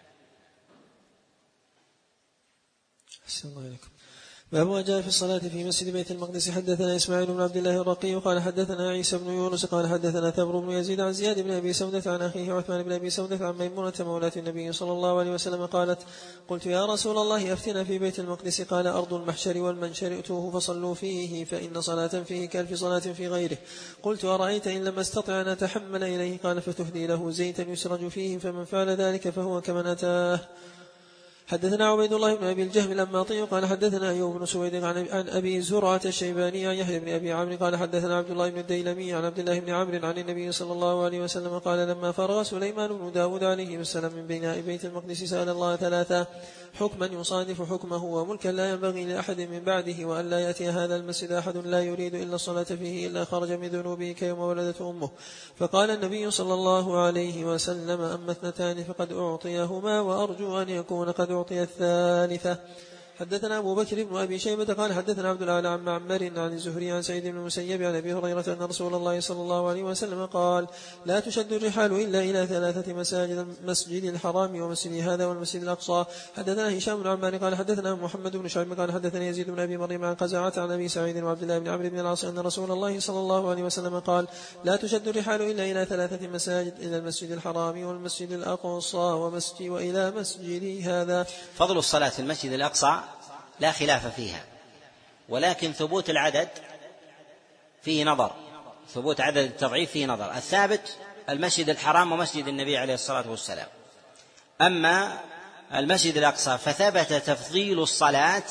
باب ما جاء في الصلاة في مسجد بيت المقدس. حدثنا إسماعيل بن عبد الله الرقي قال حدثنا عيسى بن يونس قال حدثنا ثبر بن يزيد عن زياد بن أبي سودة عن أخيه عثمان بن أبي سودة عن ميمونة مولاة النبي صلى الله عليه وسلم قالت: قلت يا رسول الله أفتنا في بيت المقدس. قال: أرض المحشر والمنشر ائتوه فصلوا فيه، فإن صلاة فيه كألف صلاة في غيره. قلت: أرأيت إن لم أستطع أن أتحمل إليه؟ قال: فتهدي له زيتا يسرج فيه، فمن فعل ذلك فهو كمن أتاه. حدثنا عبيد الله بن أبي الجهم الأنماطي قال حدثنا أيوب بن سويد عن أبي زرعة الشيباني عن يحيى بن أبي عمرو قال حدثنا عبد الله بن الديلمي عن عبد الله بن عمرو عن النبي صلى الله عليه وسلم قال: لما فرغ سليمان بن داود عليه السلام من بناء بيت المقدس سأل الله ثلاثة: حكما يصادف حكمه، وملكا لا ينبغي لأحد من بعده، وأن لا يأتي هذا المسجد أحد لا يريد إلا الصلاة فيه إلا خرج من ذنوبه كيوم ولدته أمه. فقال النبي صلى الله عليه وسلم: أما اثنتان فقد أعطيهما، وأرجو أن يكون قد أعطي الثالثة. حدثنا أبو بكر بن أبي شيبة قال حدثنا عبد الأعلى عن معمر عن الزهري عن سعيد بن المسيب عن أبي هريرة أن رسول الله صلى الله عليه وسلم قال: لا تشد الرحال إلا إلى ثلاثة مساجد: المسجد الحرام ومسجد هذا والمسجد الأقصى. حدثنا هشام بن عمار قال حدثنا محمد بن شعيب قال حدثنا يزيد بن أبي مريم عن قزعة عن أبي سعيد وعبد الله بن عمرو بن العاص أن رسول الله صلى الله عليه وسلم قال: لا تشد الرحال إلا إلى ثلاثة مساجد: إلى المسجد الحرام والمسجد الأقصى وإلى مسجد هذا. فضل الصلاة في المسجد الأقصى لا خلاف فيها، ولكن ثبوت العدد فيه نظر، ثبوت عدد التضعيف فيه نظر. الثابت المسجد الحرام ومسجد النبي عليه الصلاة والسلام. أما المسجد الأقصى فثبت تفضيل الصلاة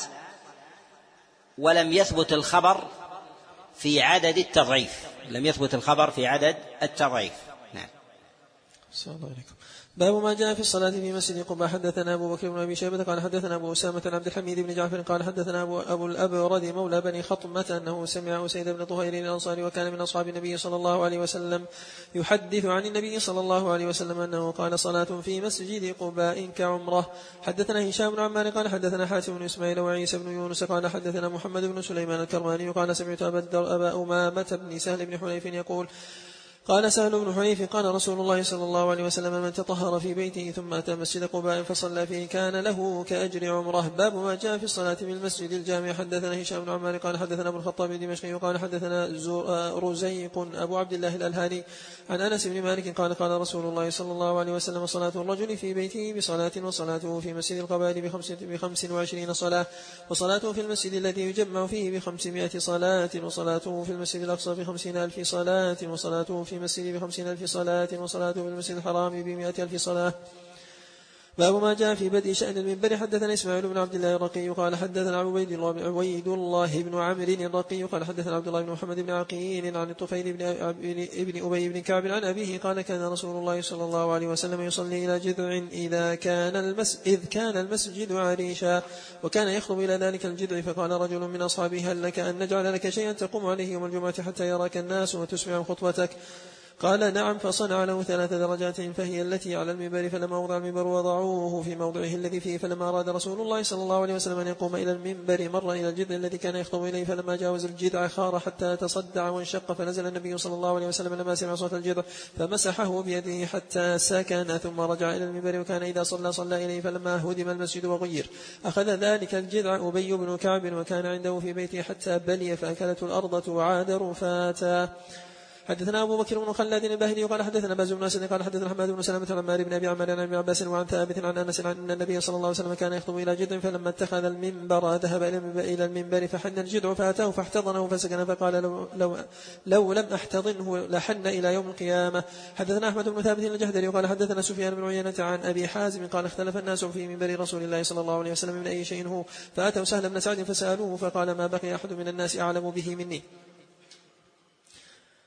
ولم يثبت الخبر في عدد التضعيف، لم يثبت الخبر في عدد التضعيف. نعم. السلام عليكم. باب ما جاء في الصلاة في مسجد قباء. حدثنا أبو بكر بن أبي شيبة قال حدثنا أبو أسامة عبد الحميد بن جعفر قال حدثنا أبو الأبرد مولى بني خطمة أنه سمع أسيد بن طهير الأنصاري وكان من أصحاب النبي صلى الله عليه وسلم يحدث عن النبي صلى الله عليه وسلم أنه قال: صلاة في مسجد قباء كعمرة. حدثنا هشام بن عمار قال حدثنا حاتم بن إسماعيل وعيسى بن يونس قال حدثنا محمد بن سليمان الكرماني قال: سمعت أبا أمامة بن سهل بن حنيف يقول: قال سهل بن حنيف: قال رسول الله صلى الله عليه وسلم: من تطهر في بيته ثم أتى مسجد قباء فصلى فيه كان له كأجر عمره. باب ما جاء في الصلاة في المسجد الجامع. حدثنا هشام بن عمار قال حدثنا أبو الخطاب الدمشقي قال حدثنا رزيق أبو عبد الله الألهاني عن أنس بن مالك قال: قال رسول الله صلى الله عليه وسلم: صلاة الرجل في بيته بصلاة، وصلاته في مسجد القبائل ب25 صلاة، وصلاته في المسجد الذي يجمع فيه ب500 صلاة، وصلاته في المسجد الأقصى ب50,000 صلاة، وصلاته في مسجد ب50,000 صلاة، وصلاته في المسجد الحرام ب100,000 صلاة. باب ما جاء في بدء شأن المنبر. حدثنا إسماعيل بن عبد الله الرقي قال حدثنا عبيد الله بن عمرو الرقي قال حدثنا عبد الله بن محمد بن عقيل عن الطفيل بن أبي بن كعب عن أبيه قال: كان رسول الله صلى الله عليه وسلم يصلي إلى جذع إذ كان المسجد عريشا، وكان يخطب إلى ذلك الجذع، فقال رجل من أصحابه: هل لك أن نجعل لك شيئا تقوم عليه يوم الجمعة حتى يراك الناس وتسمع خطبتك؟ قال: نعم. فصنع له 3 درجات فهي التي على المنبر، فلما وضع المنبر وضعوه في موضعه الذي فيه، فلما أراد رسول الله صلى الله عليه وسلم أن يقوم إلى المنبر مر إلى الجذع الذي كان يخطب إليه، فلما جاوز الجذع خار حتى تصدع وانشق، فنزل النبي صلى الله عليه وسلم لما سمع صوت الجذع فمسحه بيده حتى سكن، ثم رجع إلى المنبر، وكان إذا صلى إليه. فلما هدم المسجد وغير أخذ ذلك الجذع أبي بن كعب، وكان عنده في بيته حتى بلي فأكلته الأرض وعاد رفاتا. حدثنا أبو بكر بن خلاد الباهلي قال حدثنا باز بن أسد قال حدثنا حماد بن سلمة عن عمار بن أبي عمار عن ابن عباس وعن ثابت عن أنس أن النبي صلى الله عليه وسلم كان يخطب إلى جذع، فلما اتخذ المنبر ذهب إلى المنبر فحن الجذع فأتاه فاحتضنه فسكن، فقال: لو لم أحتضنه لحن إلى يوم القيامة. حدثنا أحمد بن ثابت الجهدري قال حدثنا سفيان بن عيينة عن أبي حازم قال: اختلف الناس في منبر رسول الله صلى الله عليه وسلم من أي شيء هو، فأتوا سهل بن سعد فسألوه فقال: ما بقي أحد من الناس أعلم به مني.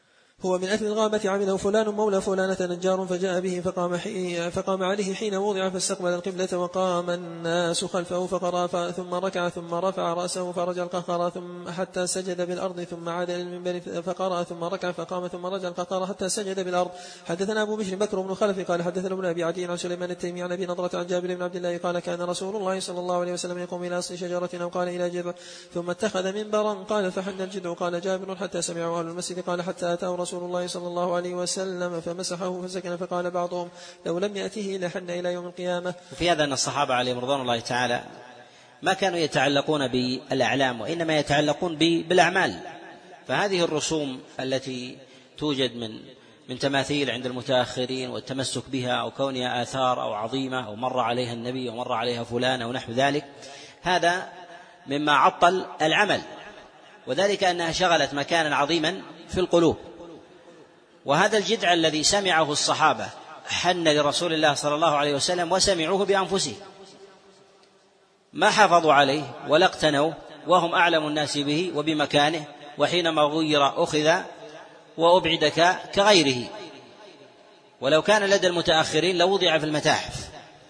هو من أهل الغابة عمله فلان مولى فلانة نجار فجاء به فقام عليه حين وضع فاستقبل القبلة وقام الناس خلفه فقرأ ثم ركع ثم رفع رأسه فرجع القهقرى ثم حتى سجد بالأرض ثم عاد إلى المنبر فقرأ ثم ركع فقام ثم رجع القهقرى حتى سجد بالأرض. حدثنا أبو بشر بكر بن خلف قال حدثنا ابن أبي عدي عن سليمان التيمي عن أبي نضرة عن جابر بن عبد الله قال كان رسول الله صلى الله عليه وسلم يقوم إلى أصل شجرة أو قال إلى جذع ثم اتخذ منبرا قال فحن الجذع قال جابر حتى سمعه أهل المسجد قال حتى أتاه رسول الله صلى الله عليه وسلم فمسحه فسكن فقال بعضهم لو لم يأته لحن إلى يوم القيامة. وفي هذا أن الصحابة عليهم رضوان الله تعالى ما كانوا يتعلقون بالأعلام وإنما يتعلقون بالأعمال. فهذه الرسوم التي توجد من تماثيل عند المتأخرين والتمسك بها أو كونها آثار أو عظيمة أو مر عليها النبي ومر عليها فلان أو نحو ذلك، هذا مما عطل العمل، وذلك أنها شغلت مكانا عظيما في القلوب. وهذا الجدع الذي سمعه الصحابة حن لرسول الله صلى الله عليه وسلم وسمعوه بأنفسهم، ما حافظوا عليه ولا اقتنوا وهم أعلم الناس به وبمكانه، وحينما غير أخذ وأبعد كغيره. ولو كان لدى المتأخرين لوضع في المتاحف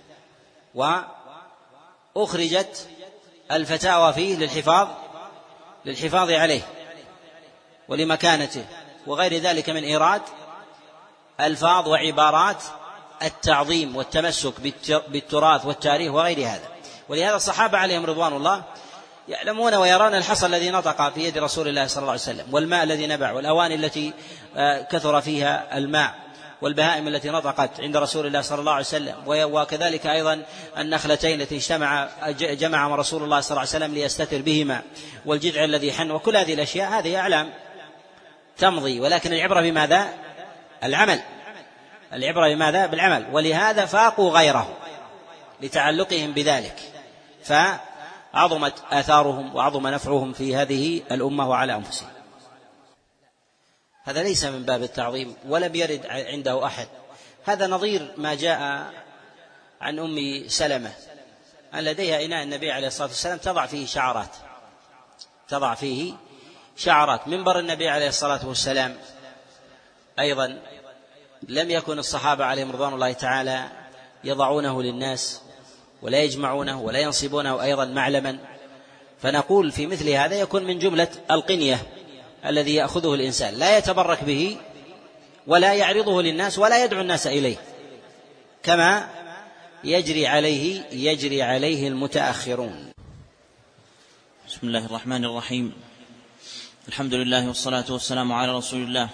وأخرجت الفتاوى فيه للحفاظ عليه ولمكانته وغير ذلك من إيراد ألفاظ وعبارات التعظيم والتمسك بالتراث والتاريخ وغير هذا. ولهذا الصحابة عليهم رضوان الله يعلمون ويرون الحصى الذي نطق في يد رسول الله صلى الله عليه وسلم، والماء الذي نبع، والأواني التي كثر فيها الماء، والبهائم التي نطقت عند رسول الله صلى الله عليه وسلم، وكذلك أيضا النخلتين التي جمعهما رسول الله صلى الله عليه وسلم ليستتر بهما، والجذع الذي حن، وكل هذه الأشياء هذه أعلام تمضي، ولكن العبرة بماذا؟ العمل. العبرة بماذا؟ بالعمل. ولهذا فاقوا غيره لتعلقهم بذلك، فعظمت آثارهم وعظم نفعهم في هذه الأمة وعلى أنفسهم. هذا ليس من باب التعظيم ولم يرد عنده أحد. هذا نظير ما جاء عن أم سلمة أن لديها إناء النبي عليه الصلاة والسلام تضع فيه شعرات. منبر النبي عليه الصلاة والسلام أيضا لم يكن الصحابة عليهم رضوان الله تعالى يضعونه للناس ولا يجمعونه ولا ينصبونه أيضا معلما، فنقول في مثل هذا يكون من جملة القنية الذي يأخذه الإنسان، لا يتبرك به ولا يعرضه للناس ولا يدعو الناس إليه كما يجري عليه المتأخرون. بسم الله الرحمن الرحيم. الحمد لله والصلاة والسلام على رسول الله.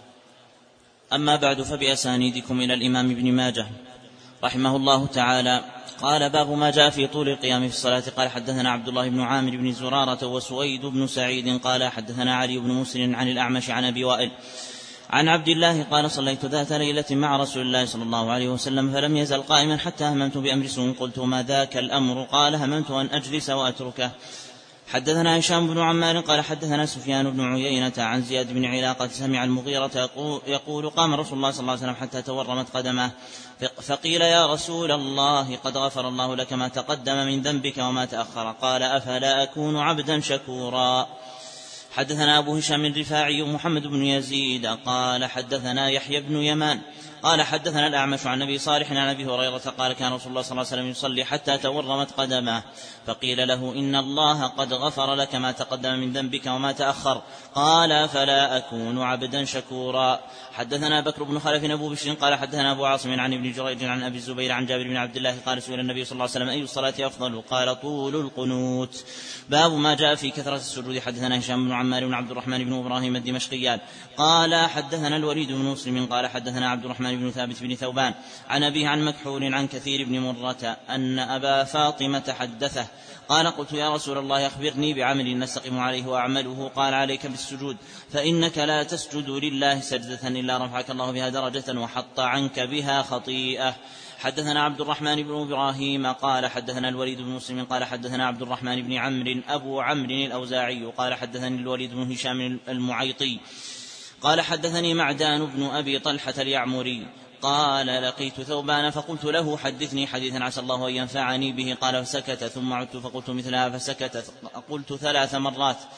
أما بعد، فبأسانيدكم إلى الإمام ابن ماجه رحمه الله تعالى قال: باب ما جاء في طول القيام في الصلاة. قال: حدثنا عبد الله بن عامر بن زرارة وسويد بن سعيد قال: حدثنا علي بن مسلم عن الأعمش عن أبي وائل عن عبد الله قال: صليت ذات ليلة مع رسول الله صلى الله عليه وسلم فلم يزل قائما حتى هممت بأمر سوء. قلت: ما ذاك الأمر؟ قال: هممت أن أجلس وأتركه. حدثنا هشام بن عمار قال: حدثنا سفيان بن عيينة عن زياد بن علاقة سمع المغيرة يقول: قام رسول الله صلى الله عليه وسلم حتى تورمت قدماه، فقيل: يا رسول الله قد غفر الله لك ما تقدم من ذنبك وما تأخر. قال: أفلا أكون عبدا شكورا. حدثنا أبو هشام الرفاعي محمد بن يزيد قال: حدثنا يحيى بن يمان قال: حدثنا الأعمش عن أبي صالح عن أبي هريرة قال: كان رسول الله صلى الله عليه وسلم يصلي حتى تورمت قدماه، فقيل له: إن الله قد غفر لك ما تقدم من ذنبك وما تأخر. قال: فلا أكون عبدا شكورا. حدثنا بكر بن خلف أبو بشر قال: حدثنا أبو عاصم عن ابن جريج عن أبي الزبير عن جابر بن عبد الله قال: سئل النبي صلى الله عليه وسلم: أي الصلاة أفضل؟ قال: طول القنوت. باب ما جاء في كثرة السجود. حدثنا هشام بن عمار بن عبد الرحمن بن إبراهيم الدمشقيان قال: حدثنا الوليد بن مسلم قال: حدثنا عبد الرحمن بن ثابت بن ثوبان عن أبيه عن مكحول عن كثير بن مرة أن أبا فاطمة حدثه قال: قلت: يا رسول الله أخبرني بعمل نستقيم عليه وأعمله. قال: عليك بالسجود، فإنك لا تسجد لله سجدة إلا رفعك الله بها درجة وحط عنك بها خطيئة. حدثنا عبد الرحمن بن إبراهيم قال: حدثنا الوليد بن مسلم قال: حدثنا عبد الرحمن بن عمرو أبو عمرو الأوزاعي قال: حدثني الوليد بن هشام المعيطي قال: حدثني معدان بن أبي طلحة اليعمري قال: لقيت ثوبان فقلت له: حدثني حديثا عسى الله أن ينفعني به. قال: فسكت، ثم عدت فقلت مثلها فسكت، قلت 3 مرات،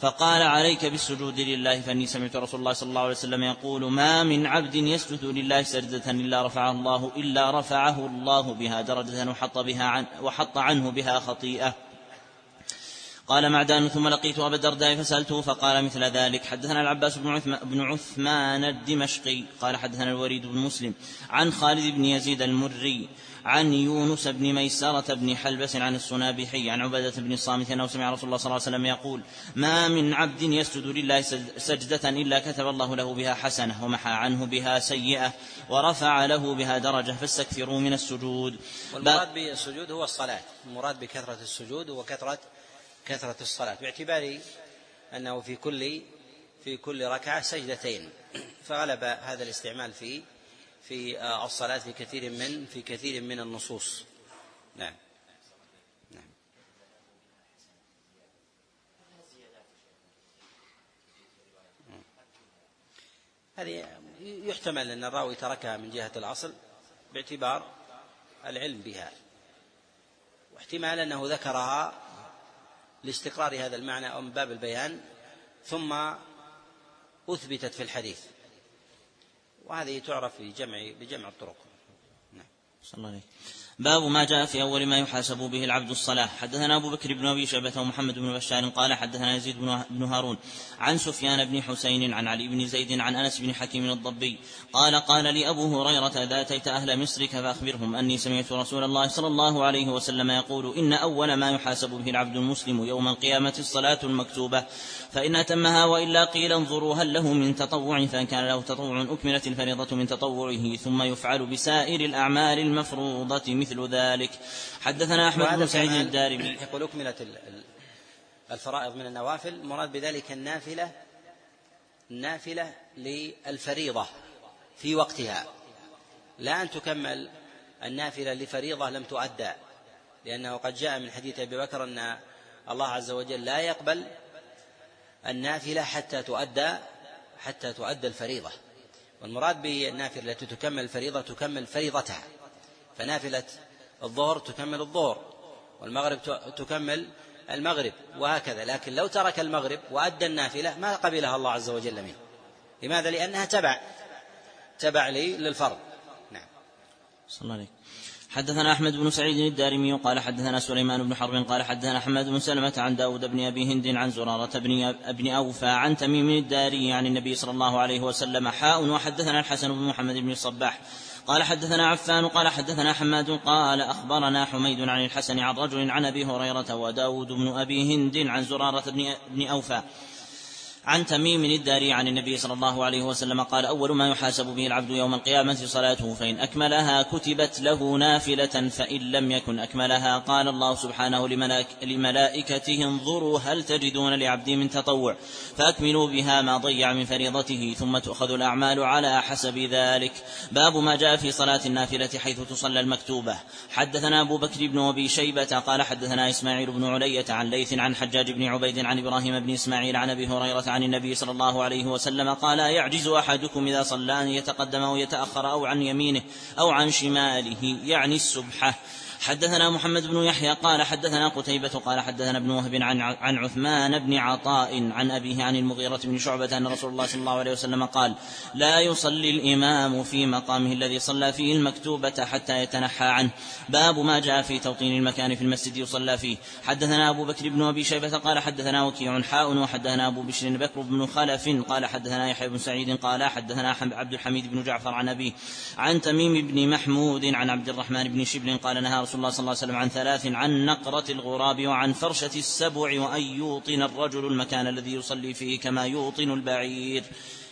فقال عليك بالسجود لله فإني سمعت رسول الله صلى الله عليه وسلم يقول ما من عبد يسجد لله سجدة إلا رفعه الله بها درجة وحط عنه بها خطيئة. قال معدان ثم لقيت أبا الدرداء فسألته فقال مثل ذلك. حدثنا العباس بن عثمان الدمشقي قال حدثنا الوليد بن مسلم عن خالد بن يزيد المري عن يونس بن ميسرة بن حلبس عن الصنابحي عن عبادة بن الصامت أنه سمع رسول الله صلى الله عليه وسلم يقول ما من عبد يسجد لله سجدة إلا كتب الله له بها حسنة ومحى عنه بها سيئة ورفع له بها درجة فاستكثروا من السجود. والمراد بالسجود هو الصلاة، المراد بكثرة السجود وكثرة الصلاة، باعتبار أنه في كل ركعة سجدتين، فغلب هذا الاستعمال في الصلاة في كثير من النصوص. نعم. هذه يحتمل أن الراوي تركها من جهة الأصل باعتبار العلم بها، واحتمال أنه ذكرها لاستقرار هذا المعنى أو من باب البيان ثم أثبتت في الحديث، وهذه تعرف بجمع الطرق. نعم. صلى الله عليه. باب ما جاء في أول ما يحاسب به العبد الصلاة. حدثنا أبو بكر بن أبي شيبة ومحمد بن بشار قال حدثنا يزيد بن هارون عن سفيان بن حسين عن علي بن زيد عن أنس بن حكيم الضبي قال لي أبو هريرة إذا أتيت أهل مصرك فأخبرهم أني سمعت رسول الله صلى الله عليه وسلم يقول إن أول ما يحاسب به العبد المسلم يوم القيامة الصلاة المكتوبة فإن أتمها وإلا قيل انظروا هل له من تطوع فإن كان له تطوع أكملت الفريضة من تطوعه ثم يفعل بسائر الأعمال المفروضة مثل ذلك. حدثنا أحمد بن سعيد الدارمي يقول أكملت الفرائض من النوافل، مراد بذلك النافلة للفريضة في وقتها، لا أن تكمل النافلة لفريضة لم تؤدى، لأنه قد جاء من حديث أبي بكر أن الله عز وجل لا يقبل النافلة حتى تؤدى الفريضة، والمراد بالنافلة التي تكمل الفريضة تكمل فريضتها، فنافلة الظهر تكمل الظهر والمغرب تكمل المغرب وهكذا. لكن لو ترك المغرب وأدى النافلة ما قبلها الله عز وجل منه. لماذا؟ لأنها تبع للفرض. نعم. صلى الله عليه. حدثنا أحمد بن سعيد الدارمي قال حدثنا سليمان بن حرب قال حدثنا حماد بن سلمة عن داود بن أبي هند عن زرارة بن أوفى عن تميم الداري عن النبي صلى الله عليه وسلم وحدثنا الحسن بن محمد بن الصباح قال حدثنا عفان قال حدثنا حماد قال أخبرنا حميد عن الحسن عن رجل عن أبي هريرة وداود بن أبي هند عن زرارة بن أوفى عن تميم الداري عن النبي صلى الله عليه وسلم قال أول ما يحاسب به العبد يوم القيامة صلاته فإن أكملها كتبت له نافلة فإن لم يكن أكملها قال الله سبحانه لملائكته انظروا هل تجدون لعبدي من تطوع فأكملوا بها ما ضيع من فريضته ثم تؤخذ الأعمال على حسب ذلك. باب ما جاء في صلاة النافلة حيث تصلى المكتوبة. حدثنا أبو بكر بن أبي شيبة قال حدثنا إسماعيل بن علية عن ليث عن حجاج بن عبيد عن إبراهيم بن إسماعيل عن أبي هريرة عن النبي صلى الله عليه وسلم قال يعجز أحدكم إذا صلى أن يتقدم أو يتأخر أو عن يمينه أو عن شماله يعني السبحة. حدثنا محمد بن يحيى قال حدثنا قتيبة قال حدثنا ابن وهب عن عثمان بن عطاء عن أبيه عن المغيرة بن شعبة أن رسول الله صلى الله عليه وسلم قال لا يصلي الإمام في مقامه الذي صلى فيه المكتوبة حتى يتنحى عنه. باب ما جاء في توطين المكان في المسجد يصلى فيه. حدثنا أبو بكر بن أبي شيبة قال حدثنا وكيع وحدثنا أبو بشر بكر بن خلف قال حدثنا يحيى بن سعيد قال حدثنا عبد الحميد بن جعفر عن أبيه عن تميم بن محمود عن عبد الرحمن بن شبل قال نهى رسول الله صلى الله عليه وسلم عن ثلاث عن نقرة الغراب وعن فرشة السبع وأن يوطن الرجل المكان الذي يصلي فيه كما يوطن البعير.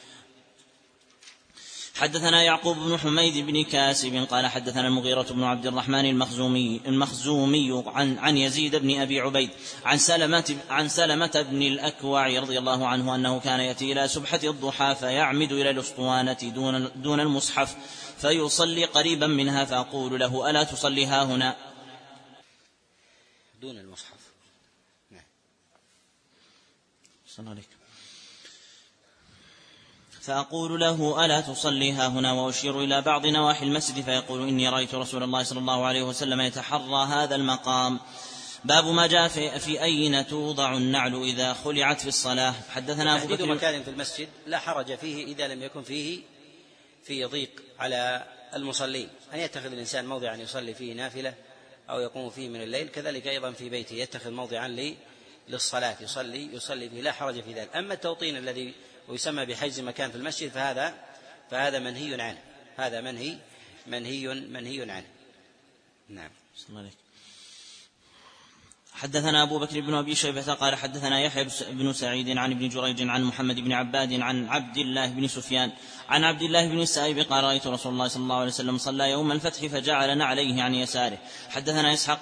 حدثنا يعقوب بن حميد بن كاسب قال حدثنا المغيرة بن عبد الرحمن المخزومي عن يزيد بن أبي عبيد عن سلمة بن الأكوع رضي الله عنه أنه كان يأتي إلى سبحة الضحى فيعمد إلى الأسطوانة دون المصحف فيصلي قريبا منها فأقول له ألا تصليها هنا دون المصحف. نعم. صلى عليك. فأقول له ألا تصليها هنا وأشير إلى بعض نواحي المسجد فيقول إني رأيت رسول الله صلى الله عليه وسلم يتحرى هذا المقام. باب ما جاء في أين توضع النعل إذا خلعت في الصلاة. حدثنا أبو تحديد بكر مكان في المسجد لا حرج فيه إذا لم يكن فيه ضيق على المصلين، أن يتخذ الإنسان موضعا يصلي فيه نافلة أو يقوم فيه من الليل، كذلك أيضا في بيته يتخذ موضعا للصلاة يصلي فيه، لا حرج في ذلك. أما التوطين الذي يسمى بحجز مكان في المسجد فهذا منهي عنه، هذا منهي عنه. نعم. حدثنا أبو بكر بن أبي شيبة قال حدثنا يحيى بن سعيد عن ابن جريج عن محمد بن عباد عن عبد الله بن سفيان عن عبد الله بن السائب قال رأيت رسول الله صلى الله عليه وسلم صلى يوم الفتح فجعل نعليه عن يساره. حدثنا إسحاق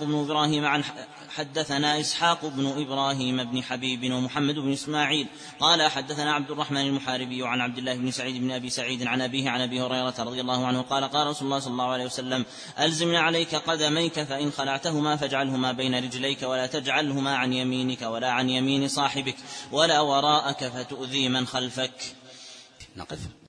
بن إبراهيم بن حبيب ومحمد بن إسماعيل قال حدثنا عبد الرحمن المحاربي عن عبد الله بن سعيد بن أبي سعيد عن أبيه عن أبي هريرة رضي الله عنه قال قال رسول الله صلى الله عليه وسلم ألزمنا عليك قدميك فإن خلعتهما فاجعلهما بين رجليك ولا تجعلهما عن يمينك ولا عن يمين صاحبك ولا وراءك فتؤذي من خلفك. نقف.